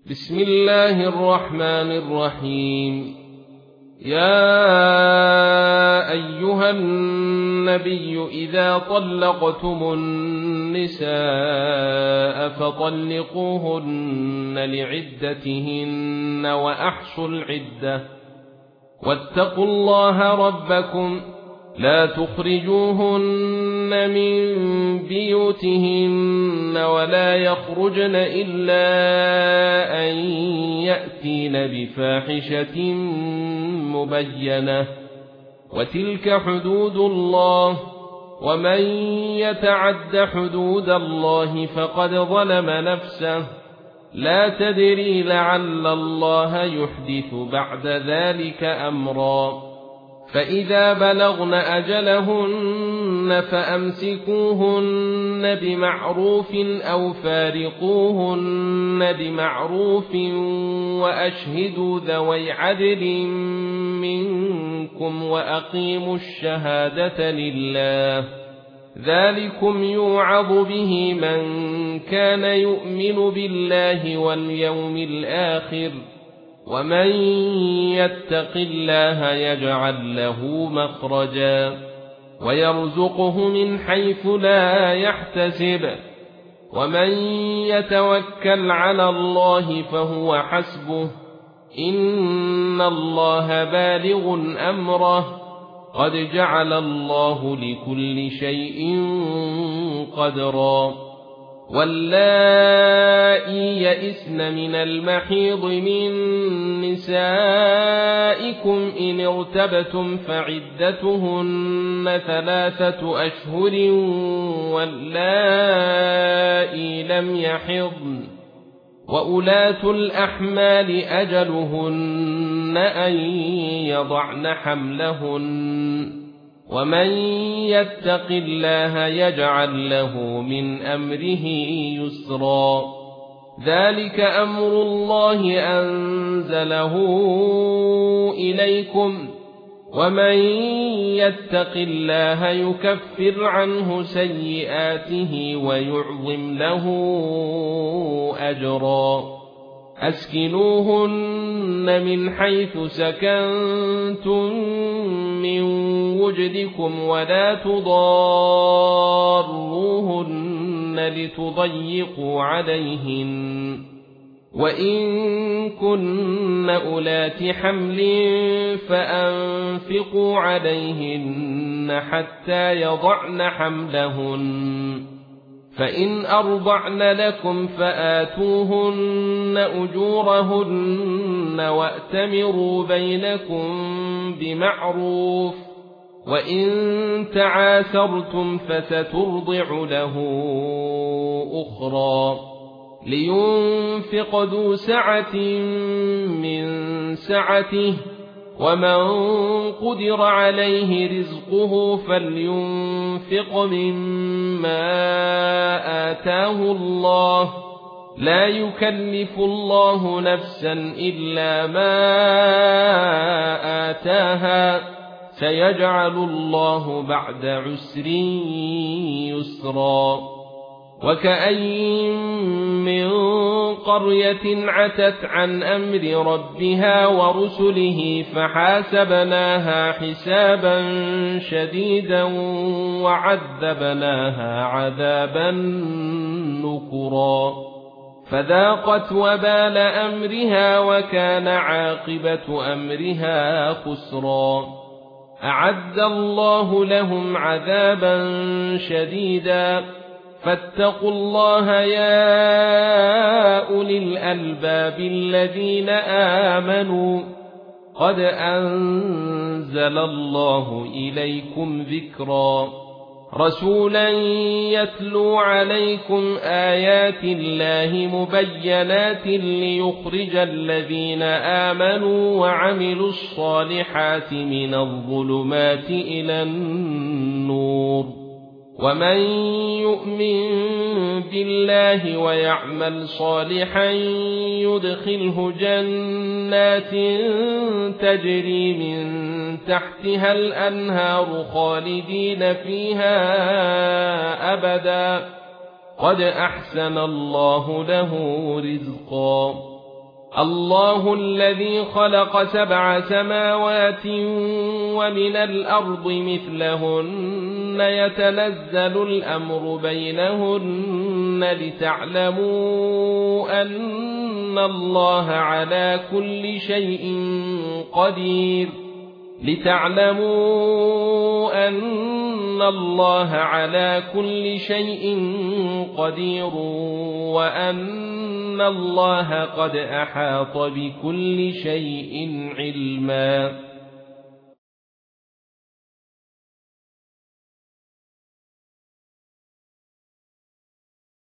بسم الله الرحمن الرحيم. يا أيها النبي إذا طلقتم النساء فطلقوهن لعدتهن وأحصوا العدة واتقوا الله ربكم لا تخرجوهن من بيوتهن ولا يخرجن إلا أن يأتين بفاحشة مبينة وتلك حدود الله ومن يتعد حدود الله فقد ظلم نفسه لا تدري لعل الله يحدث بعد ذلك أمرا. فإذا بلغن أجلهن فأمسكوهن بمعروف أو فارقوهن بمعروف وأشهدوا ذوي عدل منكم وأقيموا الشهادة لله ذلكم يوعظ به من كان يؤمن بالله واليوم الآخر ومن يتق الله يجعل له مخرجا ويرزقه من حيث لا يحتسب ومن يتوكل على الله فهو حسبه إن الله بالغ أمره قد جعل الله لكل شيء قدرا. واللائي يئسن من المحيض من نسائكم إن ارتبتم فعدتهن 3 أشهر واللائي لم يحضن وأولاة الأحمال أجلهن أن يضعن حملهن ومن يتق الله يجعل له من أمره يسرا. ذلك أمر الله أنزله إليكم ومن يتق الله يكفر عنه سيئاته ويعظم له أجرا. أسكنوهن من حيث سكنتم من وجدكم ولا تضاروهن لتضيقوا عليهن وإن كن أولات حمل فأنفقوا عليهن حتى يضعن حملهن فإن أرضعن لكم فآتوهن أجورهن وأتمروا بينكم بمعروف وإن تعاثرتم فسترضع له أخرى. لينفق ذو سعة من سعته ومن قدر عليه رزقه فلينفق مما آتاه الله لا يكلف الله نفسا إلا ما آتاها سيجعل الله بعد عسر يسرا. وكأين من قرية عتت عن أمر ربها ورسله فحاسبناها حسابا شديدا وعذبناها عذابا نكرا فذاقت وبال أمرها وكان عاقبة أمرها خسرا. أعد الله لهم عذابا شديدا فاتقوا الله يا أولي الألباب الذين آمنوا قد أنزل الله إليكم ذكرا. رسولا يتلو عليكم آيات الله مبينات ليخرج الذين آمنوا وعملوا الصالحات من الظلمات إلى النور ومن يؤمن بالله ويعمل صالحا يدخله جنات تجري من تحتها الأنهار خالدين فيها أبدا قد أحسن الله له رزقا. الله الذي خلق 7 سماوات ومن الأرض مثلهن يتنزل الأمر بينهن لتعلموا أن الله على كل شيء قدير وأن الله قد أحاط بكل شيء علما.